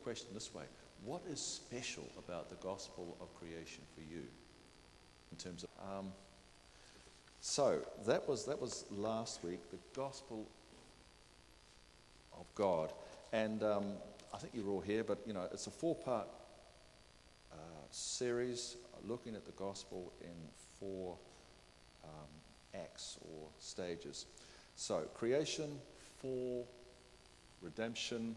question this way. What is special about the gospel of creation for you in terms of... So that was last week, the gospel of God. And I think you were all here, but it's a 4-part series looking at the gospel in 4 acts or stages. So creation, fall, redemption.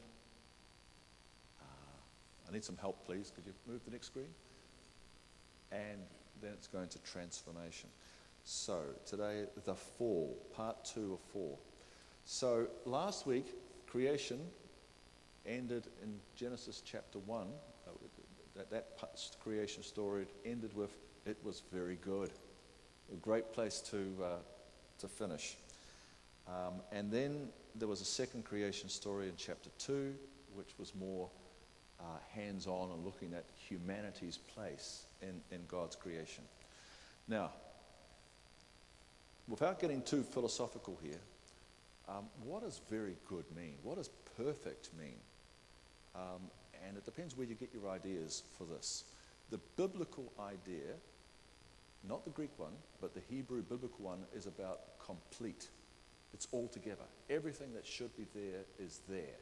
I need some help, please. Could you move the next screen? And then it's going to transformation. So today, the fall, part 2 of 4. So last week, creation ended in Genesis chapter 1. That creation story ended with, it was very good. A great place to finish. And then there was a second creation story in chapter 2, which was more hands-on and looking at humanity's place in God's creation. Now, without getting too philosophical here, what does very good mean? What does perfect mean? And it depends where you get your ideas for this. The biblical idea, not the Greek one, but the Hebrew biblical one, is about complete. It's all together. Everything that should be there is there.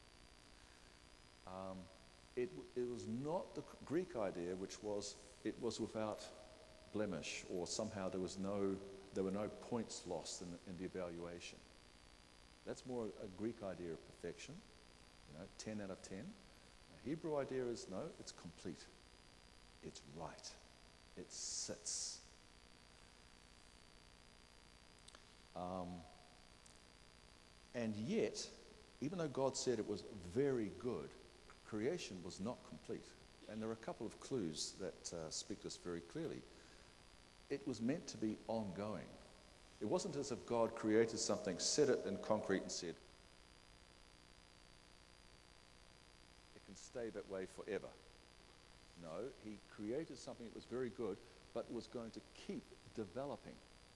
It was not the Greek idea, which was it was without blemish, or somehow there were no points lost in the evaluation. That's more a Greek idea of perfection, 10 out of 10. The Hebrew idea is no, it's complete. It's right. It sits. And yet, even though God said it was very good, creation was not complete. And there are a couple of clues that speak this very clearly. It was meant to be ongoing. It wasn't as if God created something, set it in concrete and said, it can stay that way forever. No, he created something that was very good, but was going to keep developing.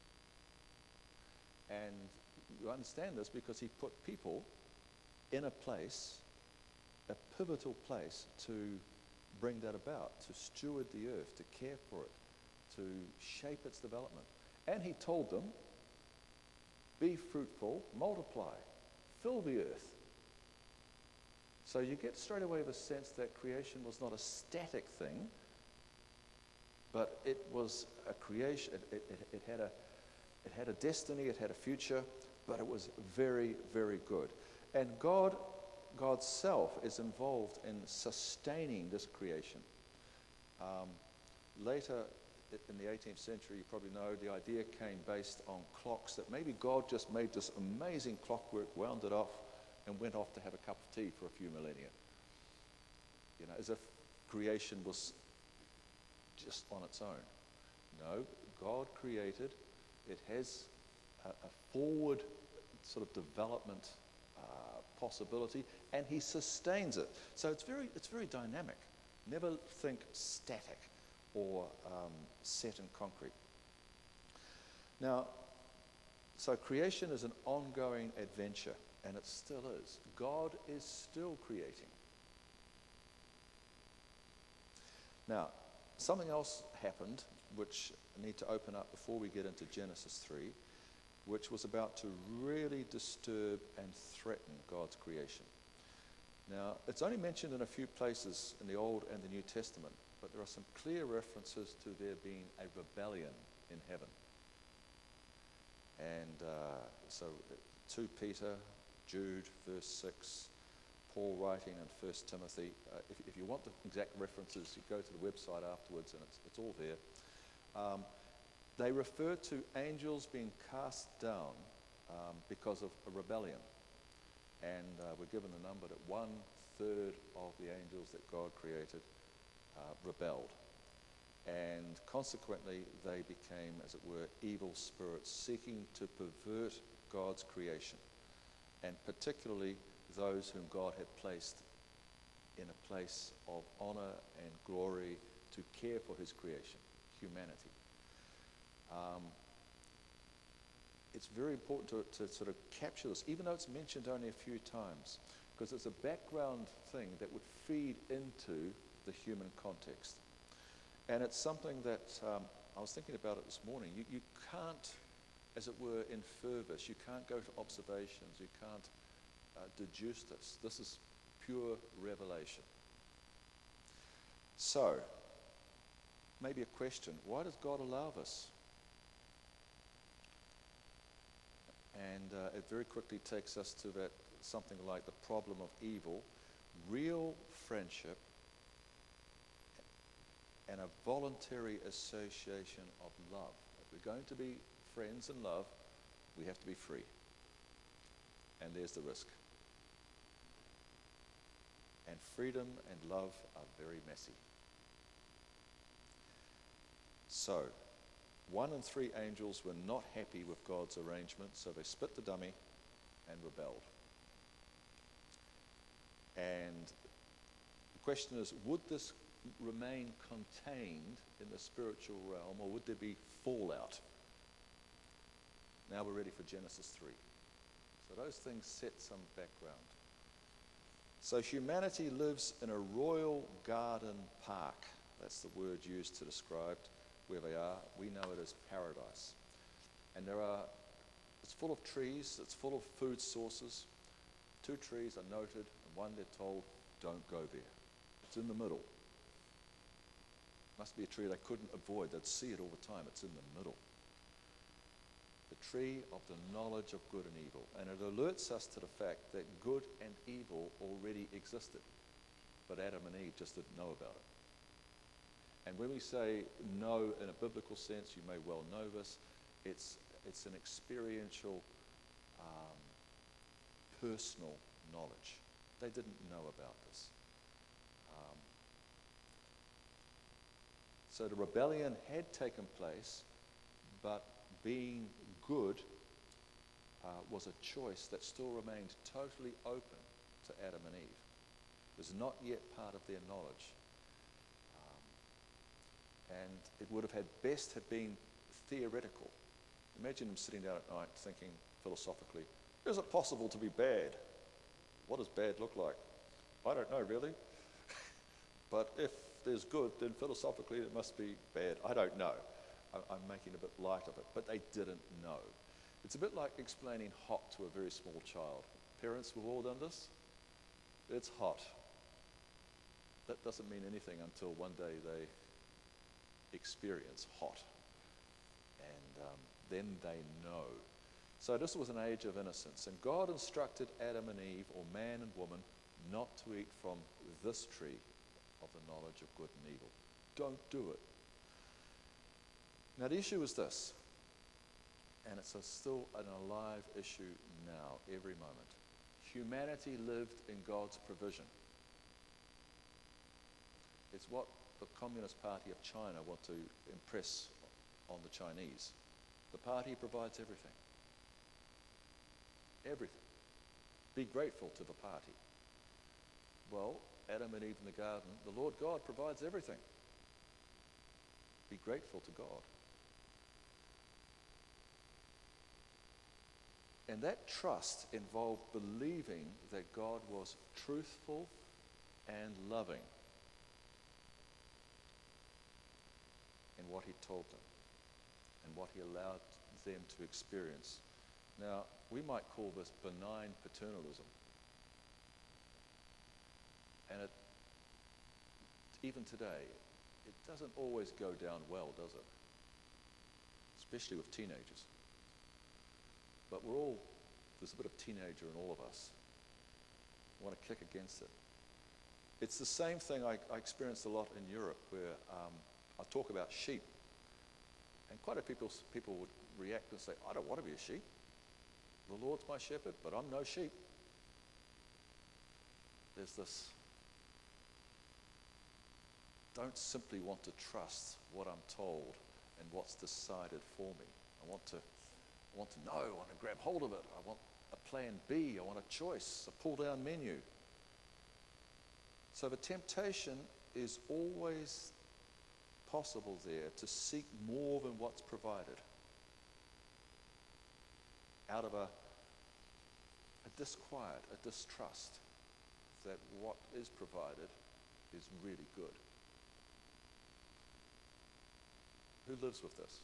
And you understand this because he put people in a place, a pivotal place, to bring that about, to steward the earth, to care for it, to shape its development. And he told them, be fruitful, multiply, fill the earth. So you get straight away the sense that creation was not a static thing, but it was a creation. It had a destiny, it had a future, but it was very, very good. And God's self is involved in sustaining this creation. Later in the 18th century, you probably know, the idea came based on clocks, that maybe God just made this amazing clockwork, wound it off, and went off to have a cup of tea for a few millennia. As if creation was just on its own. No, God created. It has a forward sort of development possibility, and he sustains it. So it's very dynamic. Never think static or set in concrete. Now, so creation is an ongoing adventure, and it still is. God is still creating. Now, something else happened, which I need to open up before we get into Genesis 3, which was about to really disturb and threaten God's creation. Now, it's only mentioned in a few places in the Old and the New Testament, but there are some clear references to there being a rebellion in heaven. And so 2 Peter, Jude, verse 6, Paul writing in 1 Timothy. If you want the exact references, you go to the website afterwards, and it's all there. They refer to angels being cast down because of a rebellion. And we're given the number that 1/3 of the angels that God created rebelled. And consequently, they became, as it were, evil spirits seeking to pervert God's creation, and particularly those whom God had placed in a place of honor and glory to care for his creation, humanity. It's very important to sort of capture this, even though it's mentioned only a few times. because it's a background thing that would feed into the human context. And it's something that I was thinking about it this morning. You can't, as it were, infer this. You can't go to observations. You can't deduce this. This is pure revelation. So, maybe a question. Why does God allow this? And it very quickly takes us to that something like the problem of evil, real friendship, and a voluntary association of love. If we're going to be friends in love, we have to be free. And there's the risk. And freedom and love are very messy. So, 1 in 3 angels were not happy with God's arrangement, so they split the dummy and rebelled. And the question is, would this remain contained in the spiritual realm, or would there be fallout? Now we're ready for Genesis 3. So those things set some background. So humanity lives in a royal garden park. That's the word used to describe where they are. We know it as paradise. And it's full of trees, it's full of food sources. 2 trees are noted, and one they're told, don't go there. It's in the middle. Must be a tree they couldn't avoid. They'd see it all the time. It's in the middle. The tree of the knowledge of good and evil. And it alerts us to the fact that good and evil already existed. But Adam and Eve just didn't know about it. And when we say know in a biblical sense, you may well know this, it's an experiential, personal knowledge. They didn't know about this. So the rebellion had taken place, but being good was a choice that still remained totally open to Adam and Eve. It was not yet part of their knowledge. And it would have been theoretical. Imagine them sitting down at night thinking philosophically, is it possible to be bad? What does bad look like? I don't know really. But if there's good, then philosophically it must be bad. I don't know. I'm making a bit light of it, but they didn't know. It's a bit like explaining hot to a very small child. Parents, we've all done this. It's hot. That doesn't mean anything until one day they experience hot. And then they know. So this was an age of innocence. And God instructed Adam and Eve, or man and woman, not to eat from this tree of the knowledge of good and evil. Don't do it. Now the issue is this, and it's still an alive issue now, every moment. Humanity lived in God's provision. It's what the Communist Party of China want to impress on the Chinese. The party provides everything. Everything. Be grateful to the party. Well, Adam and Eve in the garden, the Lord God provides everything. Be grateful to God. And that trust involved believing that God was truthful and loving in what he told them and what he allowed them to experience. Now, we might call this benign paternalism. And even today, it doesn't always go down well, does it? Especially with teenagers. But there's a bit of teenager in all of us. I want to kick against it. It's the same thing I experienced a lot in Europe, where I talk about sheep. And quite a few people would react and say, I don't want to be a sheep. The Lord's my shepherd, but I'm no sheep. There's this, don't simply want to trust what I'm told and what's decided for me. I want to know, I want to grab hold of it. I want a plan B, I want a choice, a pull-down menu. So the temptation is always possible there to seek more than what's provided out of a disquiet, a distrust. that what is provided is really good. Who lives with this?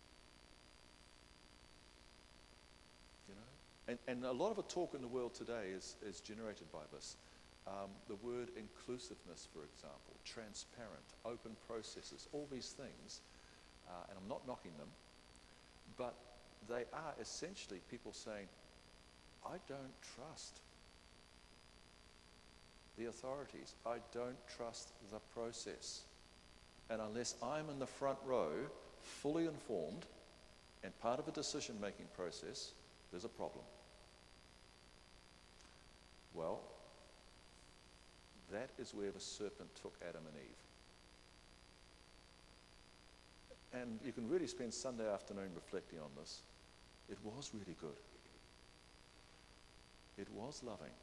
You know? And a lot of the talk in the world today is generated by this. The word inclusiveness, for example, transparent, open processes, all these things, and I'm not knocking them, but they are essentially people saying, I don't trust the authorities. I don't trust the process. And unless I'm in the front row, fully informed, and part of a decision-making process, there's a problem. Well, that is where the serpent took Adam and Eve. And you can really spend Sunday afternoon reflecting on this. It was really good. It was loving.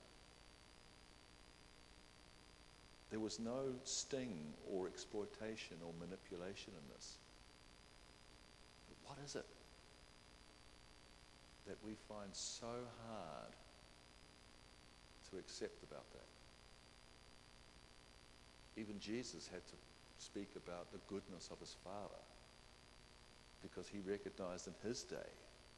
There was no sting or exploitation or manipulation in this. But what is it that we find so hard to accept about that? Even Jesus had to speak about the goodness of his Father because he recognized in his day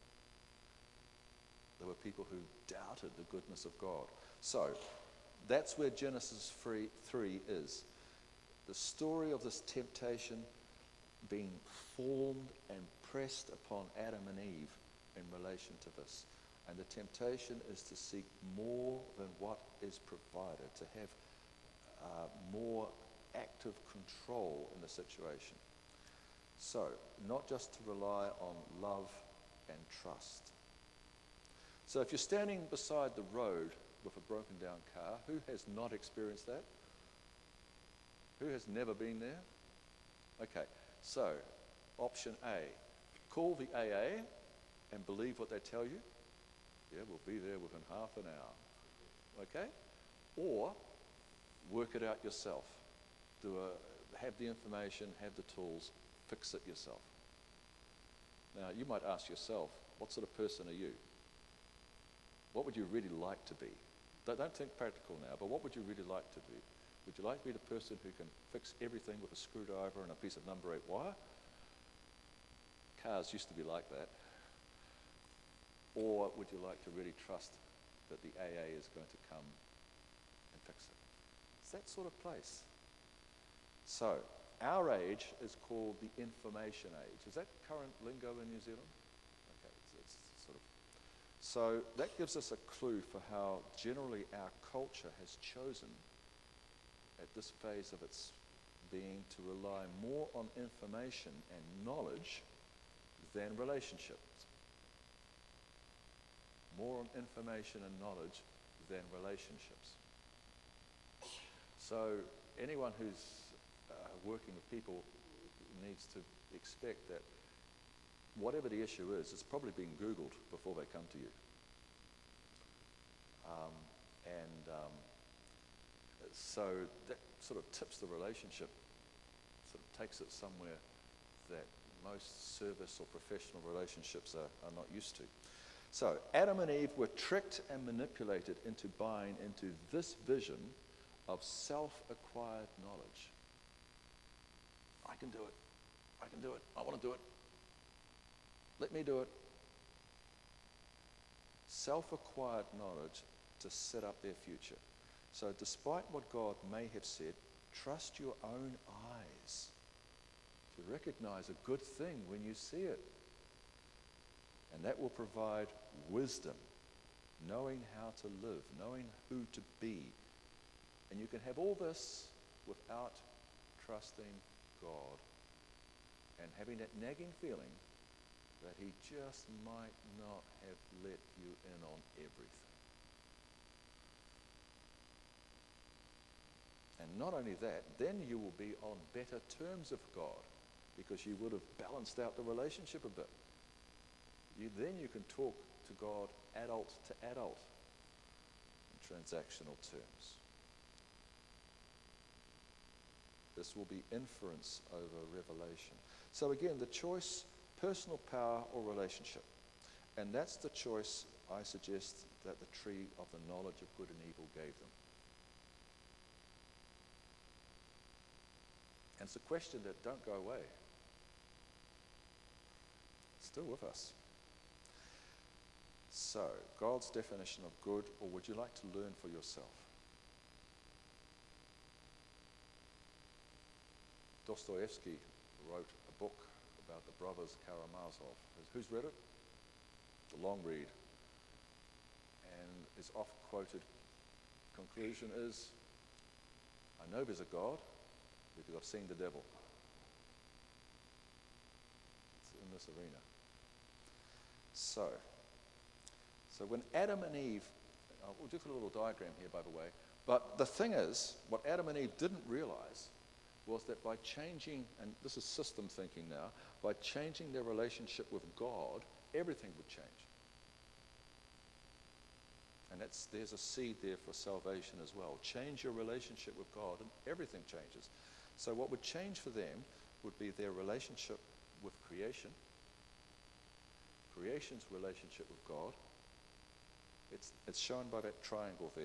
there were people who doubted the goodness of God. So, that's where Genesis 3 is. The story of this temptation being formed and pressed upon Adam and Eve in relation to this. And the temptation is to seek more than what is provided, to have more active control in the situation. So, not just to rely on love and trust. So if you're standing beside the road with a broken down car, who has not experienced that? Who has never been there? Okay, so option A, call the AA and believe what they tell you. Yeah, we'll be there within half an hour. Okay? Or work it out yourself. Have the information, have the tools, fix it yourself. Now, you might ask yourself, what sort of person are you? What would you really like to be? Don't think practical now, but what would you really like to be? Would you like to be the person who can fix everything with a screwdriver and a piece of number 8 wire? Cars used to be like that. Or would you like to really trust that the AA is going to come and fix it? It's that sort of place. So, our age is called the information age. Is that current lingo in New Zealand? Okay, it's sort of. So that gives us a clue for how generally our culture has chosen at this phase of its being to rely more on information and knowledge than relationships. More on information and knowledge than relationships. So anyone who's working with people needs to expect that whatever the issue is, it's probably been Googled before they come to you. So that sort of tips the relationship, sort of takes it somewhere that most service or professional relationships are not used to. So Adam and Eve were tricked and manipulated into buying into this vision of self-acquired knowledge. I can do it. I can do it. I want to do it. Let me do it. Self-acquired knowledge to set up their future. So despite what God may have said, trust your own eyes to recognize a good thing when you see it. And that will provide wisdom, knowing how to live, knowing who to be. And you can have all this without trusting God and having that nagging feeling that he just might not have let you in on everything. And not only that, then you will be on better terms with God because you would have balanced out the relationship a bit. Then you can talk to God adult to adult in transactional terms. This will be inference over revelation. So again, the choice, personal power or relationship. And that's the choice I suggest that the tree of the knowledge of good and evil gave them. And it's a question that don't go away. Still with us. So, God's definition of good, or would you like to learn for yourself? Dostoevsky wrote a book about the brothers Karamazov. Who's read it? It's a long read. And his oft-quoted conclusion is, I know there's a God because I've seen the devil. It's in this arena. So when Adam and Eve, we'll do a little diagram here, by the way, but the thing is, what Adam and Eve didn't realize was that by changing, and this is system thinking now, by changing their relationship with God, everything would change. And there's a seed there for salvation as well. Change your relationship with God and everything changes. So what would change for them would be their relationship with creation, creation's relationship with God. It's shown by that triangle there.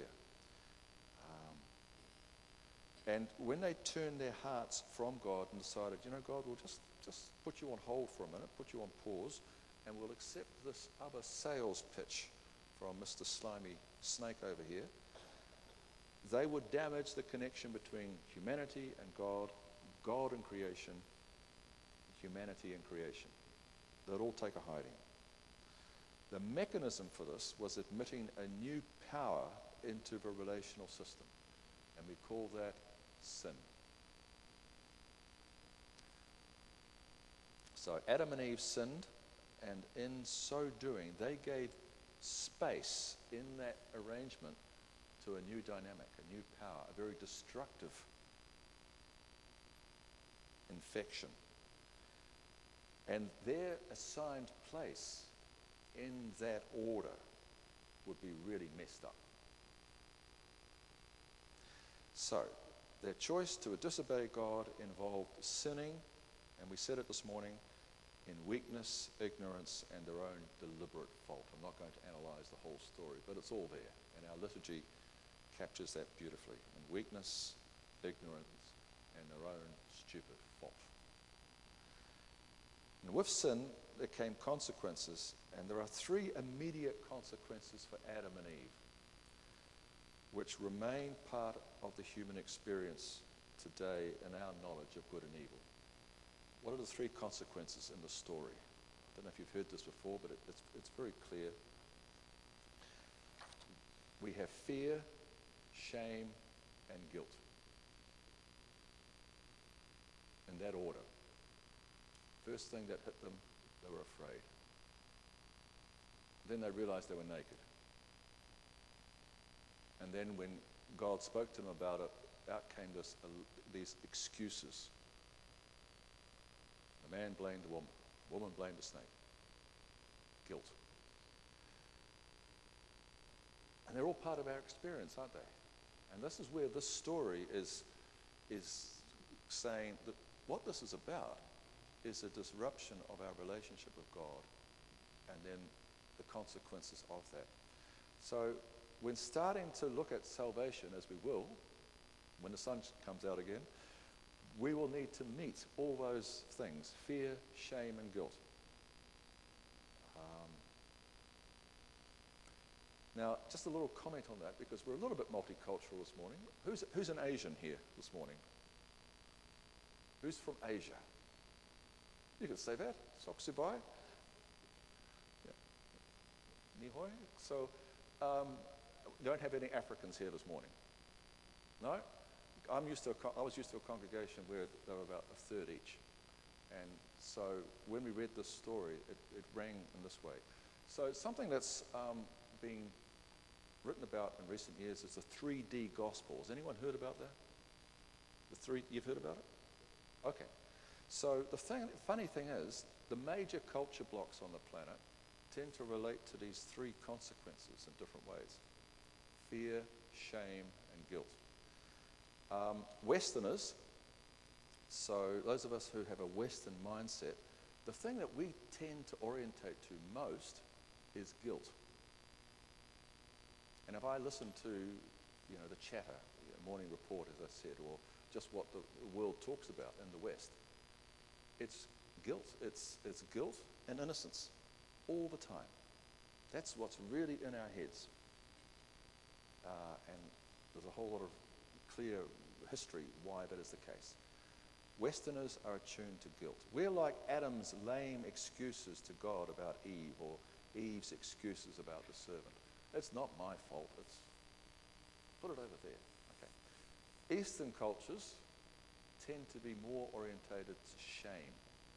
And when they turned their hearts from God and decided, God, we'll just put you on hold for a minute, put you on pause, and we'll accept this other sales pitch from Mr. Slimy Snake over here, they would damage the connection between humanity and God, God and creation, humanity and creation. They'd all take a hiding. The mechanism for this was admitting a new power into the relational system, and we call that sin. So Adam and Eve sinned, and in so doing, they gave space in that arrangement to a new dynamic, a new power, a very destructive infection. And their assigned place in that order would be really messed up. So, their choice to disobey God involved sinning, and we said it this morning, in weakness, ignorance, and their own deliberate fault. I'm not going to analyze the whole story, but it's all there, and our liturgy captures that beautifully. In weakness, ignorance, and their own stupid fault. And with sin, there came consequences, and there are three immediate consequences for Adam and Eve, which remain part of the human experience today in our knowledge of good and evil. What are the three consequences in the story? I don't know if you've heard this before, but it's very clear. We have fear, shame, and guilt. In that order. First thing that hit them, they were afraid. Then they realized they were naked. And then when God spoke to them about it, out came these excuses. The man blamed the woman blamed the snake. Guilt. And they're all part of our experience, aren't they? And this is where this story is saying that what this is about is a disruption of our relationship with God and then the consequences of that. So when starting to look at salvation, as we will, when the sun comes out again, we will need to meet all those things, fear, shame, and guilt. Now, just a little comment on that, because we're a little bit multicultural this morning. Who's an Asian here this morning? Who's from Asia? You can say that. Soksibai. Yeah. Nihoi. So, don't have any Africans here this morning. No? I was used to a congregation where they were about a third each. And so when we read this story, it rang in this way. So something that's been written about in recent years is the 3D Gospels. Anyone heard about that? You've heard about it? Okay. So the funny thing is, the major culture blocks on the planet tend to relate to these three consequences in different ways. Fear, shame, and guilt. Westerners, so those of us who have a Western mindset, the thing that we tend to orientate to most is guilt. And if I listen to, the chatter, Morning Report, as I said, or just what the world talks about in the West. It's guilt. It's guilt and innocence all the time. That's what's really in our heads. And there's a whole lot of clear history why that is the case. Westerners are attuned to guilt. We're like Adam's lame excuses to God about Eve, or Eve's excuses about the serpent. It's not my fault. It's put it over there. Okay. Eastern cultures tend to be more orientated to shame.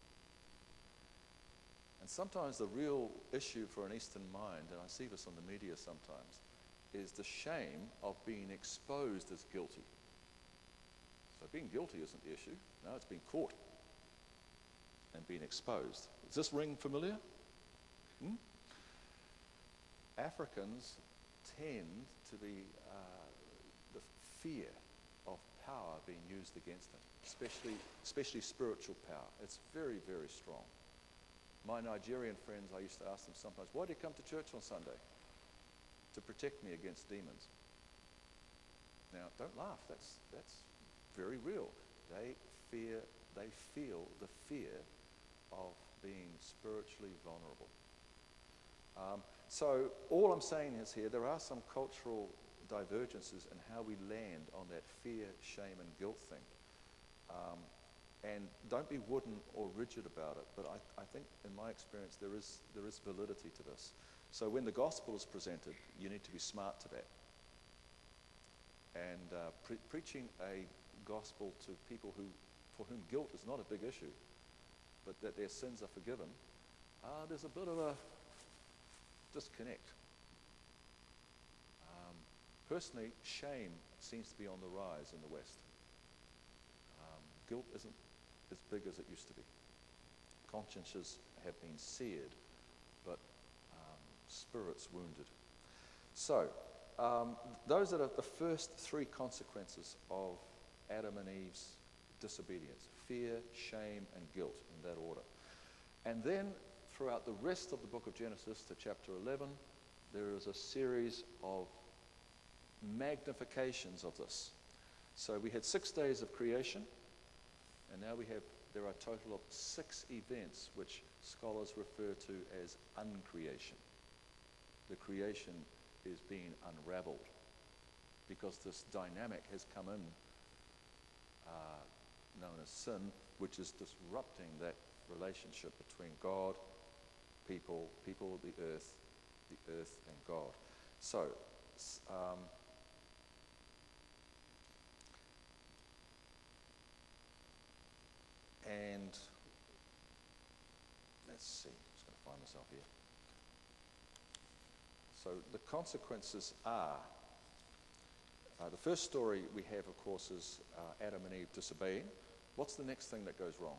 And sometimes the real issue for an Eastern mind, and I see this on the media sometimes, is the shame of being exposed as guilty. So being guilty isn't the issue. No, it's being caught and being exposed. Does this ring familiar? Africans tend to be the fear of power being used against them, especially spiritual power. It's very, very strong. My Nigerian friends, I used to ask them sometimes, why do you come to church on Sunday? To protect me against demons. Now, don't laugh. That's very real. They feel the fear of being spiritually vulnerable. So all I'm saying is here, there are some cultural divergences in how we land on that fear, shame, and guilt thing. And don't be wooden or rigid about it, but I think in my experience there is validity to this. So when the gospel is presented, you need to be smart to that. And preaching a gospel to people for whom guilt is not a big issue, but that their sins are forgiven, there's a bit of a disconnect. Personally, shame seems to be on the rise in the West. Guilt isn't as big as it used to be. Consciences have been seared, but spirits wounded. So, those are the first three consequences of Adam and Eve's disobedience: fear, shame, and guilt, in that order. And then, throughout the rest of the book of Genesis to chapter 11, there is a series of magnifications of this. So we had 6 days of creation, and now there are a total of 6 events which scholars refer to as uncreation. The creation is being unraveled because this dynamic has come in, known as sin, which is disrupting that relationship between God, people, the earth and God. So, and let's see, I'm just going to find myself here. So the consequences are, the first story we have, of course, is Adam and Eve disobeying. What's the next thing that goes wrong?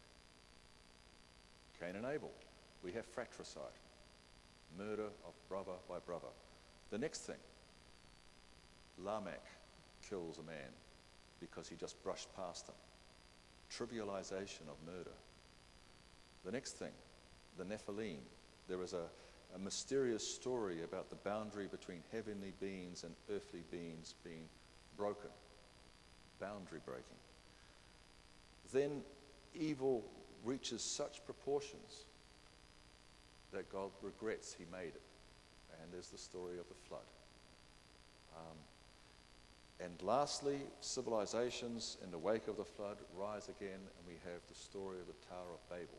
Cain and Abel. We have fratricide, murder of brother by brother. The next thing, Lamech kills a man because he just brushed past him. Trivialization of murder. The next thing, the Nephilim. There is a mysterious story about the boundary between heavenly beings and earthly beings being broken. Boundary breaking. Then evil reaches such proportions that God regrets he made it. And there's the story of the flood. And lastly, civilizations in the wake of the flood rise again, and we have the story of the Tower of Babel.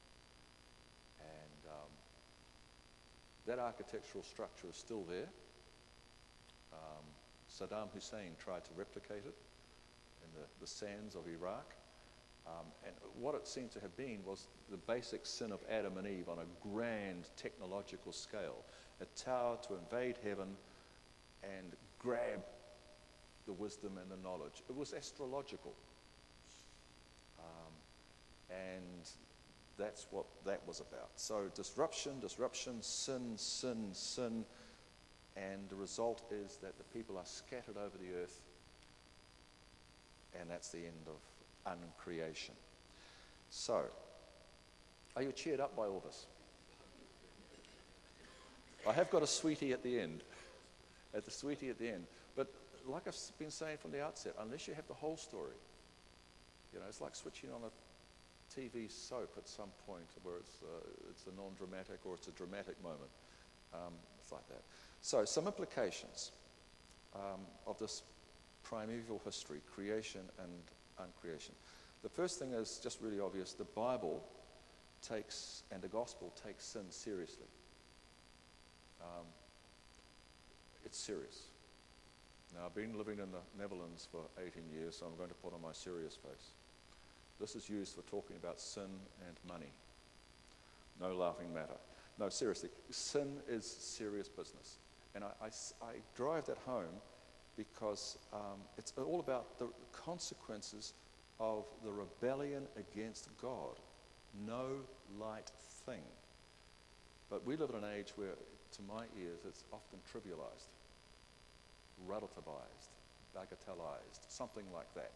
And that architectural structure is still there. Saddam Hussein tried to replicate it in the sands of Iraq. And what it seemed to have been was the basic sin of Adam and Eve on a grand technological scale. A tower to invade heaven and grab the wisdom and the knowledge. It was astrological. And that's what that was about. So disruption, sin, and the result is that the people are scattered over the earth, and that's the end of uncreation. So, are you cheered up by all this? I have got a sweetie at the end. But like I've been saying from the outset, unless you have the whole story, it's like switching on a TV soap at some point where it's a non-dramatic or it's a dramatic moment. It's like that. So some implications of this primeval history, creation and uncreation. The first thing is just really obvious. The Bible and the gospel takes sin seriously. It's serious. Now, I've been living in the Netherlands for 18 years, so I'm going to put on my serious face. This is used for talking about sin and money. No laughing matter. No, seriously, sin is serious business. And I drive that home because it's all about the consequences of the rebellion against God. No light thing. But we live in an age where, to my ears, it's often trivialized, relativized, bagatellized, something like that.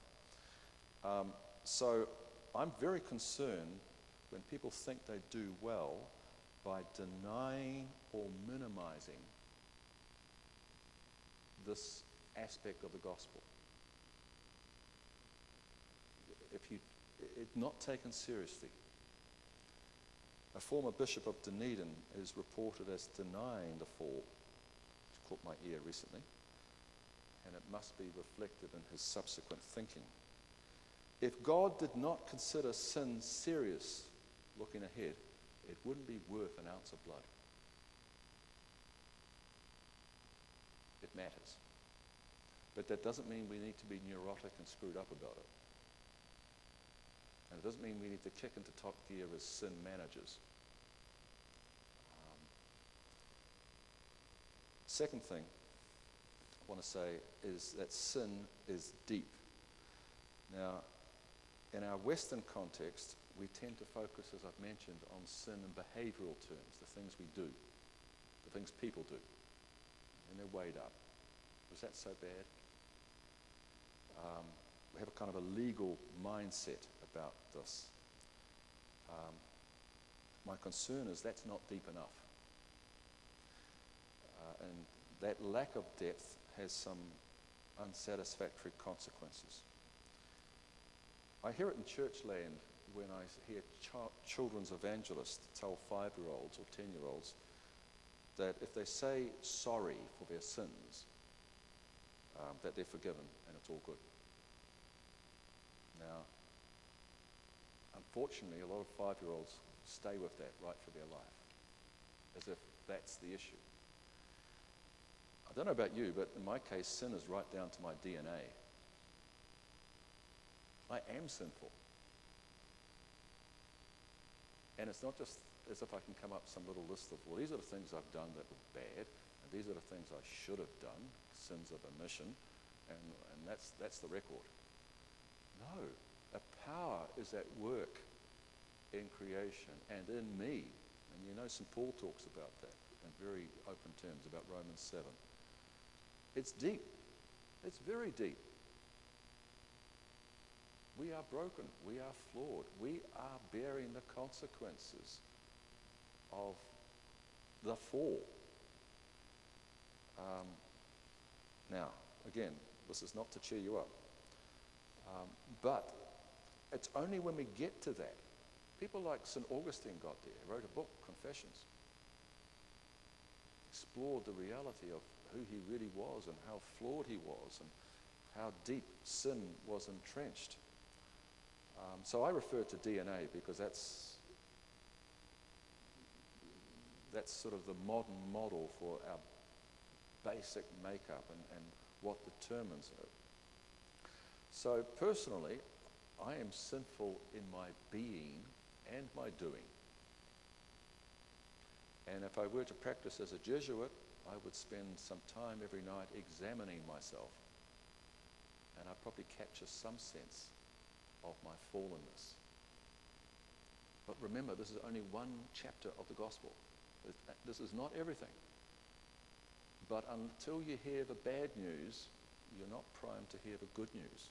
So I'm very concerned when people think they do well by denying or minimizing this aspect of the gospel. It's not taken seriously. A former bishop of Dunedin is reported as denying the fall, which caught my ear recently, and it must be reflected in his subsequent thinking. If God did not consider sin serious looking ahead, it wouldn't be worth an ounce of blood. It matters. But that doesn't mean we need to be neurotic and screwed up about it. And it doesn't mean we need to kick into top gear as sin managers. Second thing I want to say is that sin is deep. Now, in our Western context, we tend to focus, as I've mentioned, on sin in behavioral terms, the things we do, the things people do, and they're weighed up. Was that so bad? We have a kind of a legal mindset about this. My concern is that's not deep enough. And that lack of depth has some unsatisfactory consequences. I hear it in church land when I hear children's evangelists tell 5-year-olds or 10-year-olds that if they say sorry for their sins, that they're forgiven and it's all good. Now, unfortunately, a lot of 5-year-olds stay with that right for their life, as if that's the issue. I don't know about you, but in my case, sin is right down to my DNA. I am sinful. And it's not just as if I can come up with some little list of, well, these are the things I've done that were bad, and these are the things I should have done, sins of omission, and that's the record. No, a power is at work in creation and in me. And you know St. Paul talks about that in very open terms about Romans 7. It's deep. It's very deep. We are broken. We are flawed. We are bearing the consequences of the fall. Now, again, this is not to cheer you up. But it's only when we get to that. People like St. Augustine got there, wrote a book, Confessions. Explored the reality of who he really was and how flawed he was and how deep sin was entrenched. So I refer to DNA because that's sort of the modern model for our basic makeup and what determines it. So personally, I am sinful in my being and my doing. And if I were to practice as a Jesuit, I would spend some time every night examining myself. And I'd probably capture some sense of my fallenness. But remember, this is only one chapter of the gospel. This is not everything. But until you hear the bad news, you're not primed to hear the good news.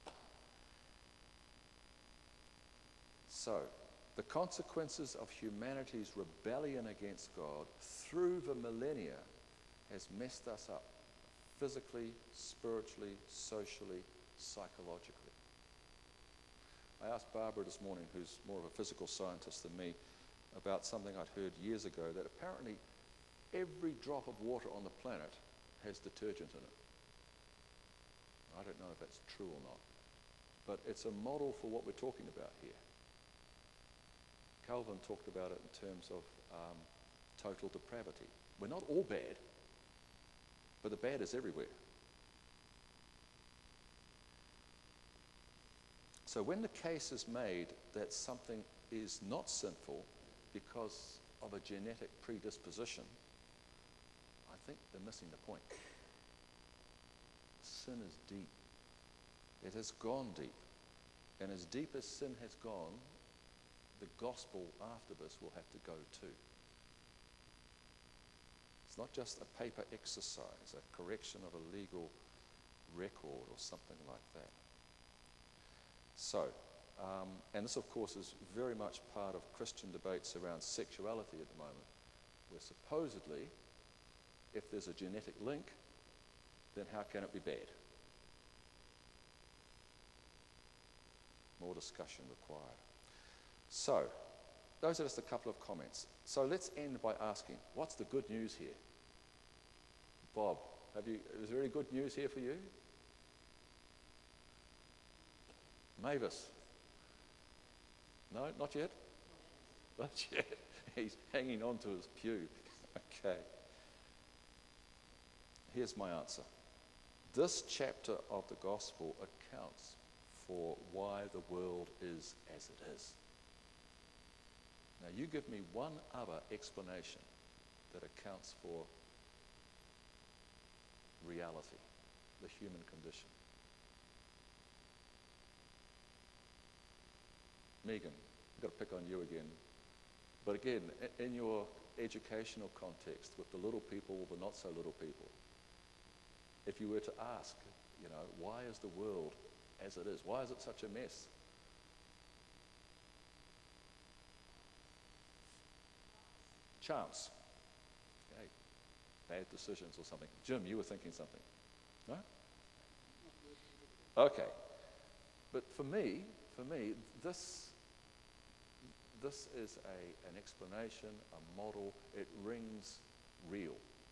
So, the consequences of humanity's rebellion against God through the millennia has messed us up physically, spiritually, socially, psychologically. I asked Barbara this morning, who's more of a physical scientist than me, about something I'd heard years ago, that apparently every drop of water on the planet has detergent in it. I don't know if that's true or not, but it's a model for what we're talking about here. Calvin talked about it in terms of total depravity. We're not all bad, but the bad is everywhere. So when the case is made that something is not sinful because of a genetic predisposition, I think they're missing the point. Sin is deep. It has gone deep. And as deep as sin has gone, the gospel after this will have to go too. It's not just a paper exercise, a correction of a legal record or something like that. So, and this of course is very much part of Christian debates around sexuality at the moment, where supposedly, if there's a genetic link, then how can it be bad? More discussion required. So, those are just a couple of comments. So let's end by asking, what's the good news here? Bob, is there any good news here for you? Mavis? No, not yet? Not yet. He's hanging on to his pew. Okay. Here's my answer. This chapter of the gospel accounts for why the world is as it is. Now you give me one other explanation that accounts for reality, the human condition. Megan, I've got to pick on you again. But again, in your educational context with the little people, the not so little people, if you were to ask, why is the world as it is? Why is it such a mess? Chance. Okay. Bad decisions or something. Jim, you were thinking something. No? Okay. But for me, this is an explanation, a model. It rings real.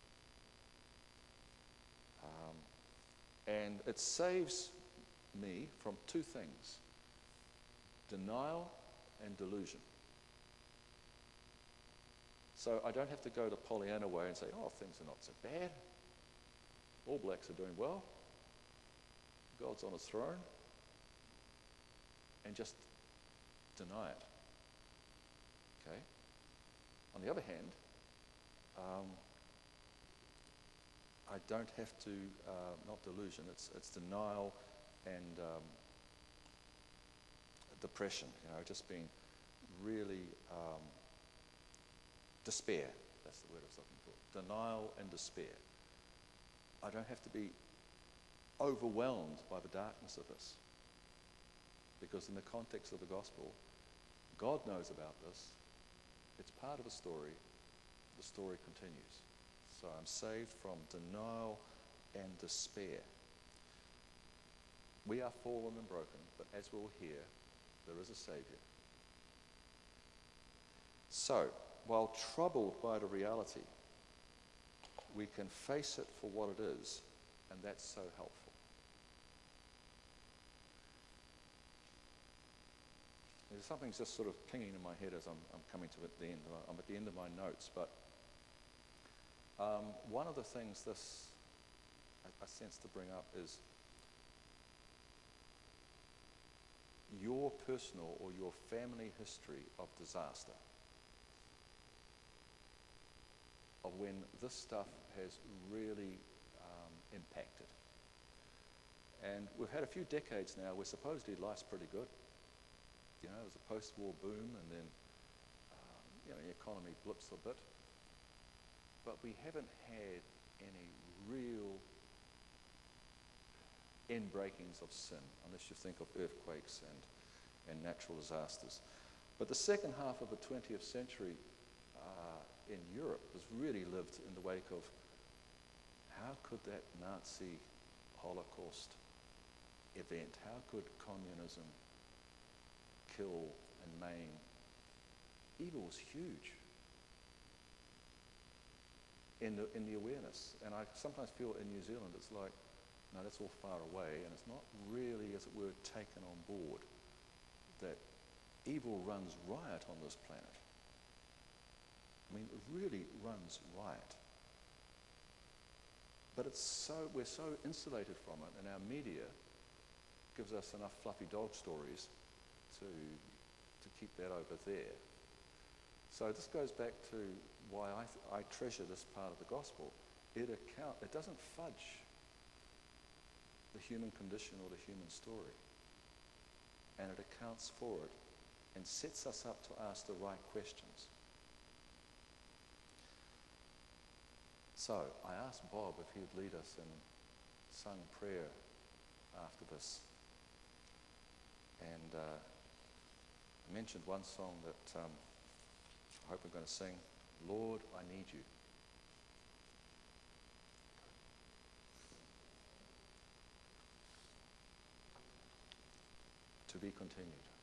And it saves me from two things: denial and delusion. So I don't have to go the Pollyanna way and say, oh, things are not so bad. All Blacks are doing well. God's on his throne. And just deny it. Okay? On the other hand, I don't have to, not delusion, it's denial and depression, just being really despair. That's the word I was looking for. Denial and despair. I don't have to be overwhelmed by the darkness of this, because in the context of the gospel, God knows about this. It's part of the story. The story continues. So I'm saved from denial and despair. We are fallen and broken, but as we'll hear, there is a Savior. So, while troubled by the reality, we can face it for what it is, and that's so helpful. There's something just sort of pinging in my head as I'm coming to the end. I'm at the end of my notes, but one of the things I sense to bring up is your personal or your family history of disaster, of when this stuff has really impacted. And we've had a few decades now where supposedly life's pretty good. There's a post-war boom, and then the economy blips a bit. But we haven't had any real inbreakings of sin, unless you think of earthquakes and natural disasters. But the second half of the 20th century in Europe was really lived in the wake of how could that Nazi Holocaust event, how could communism kill and maim? Evil was huge in the awareness. And I sometimes feel in New Zealand it's like, no, that's all far away, and it's not really, as it were, taken on board that evil runs riot on this planet. I mean, it really runs riot. But we're so insulated from it, and our media gives us enough fluffy dog stories to keep that over there. So this goes back to why I treasure this part of the gospel. It doesn't fudge the human condition or the human story, and it accounts for it and sets us up to ask the right questions. So I asked Bob if he would lead us in sung prayer after this. And I mentioned one song that I hope we're going to sing, Lord, I Need You. To be continued.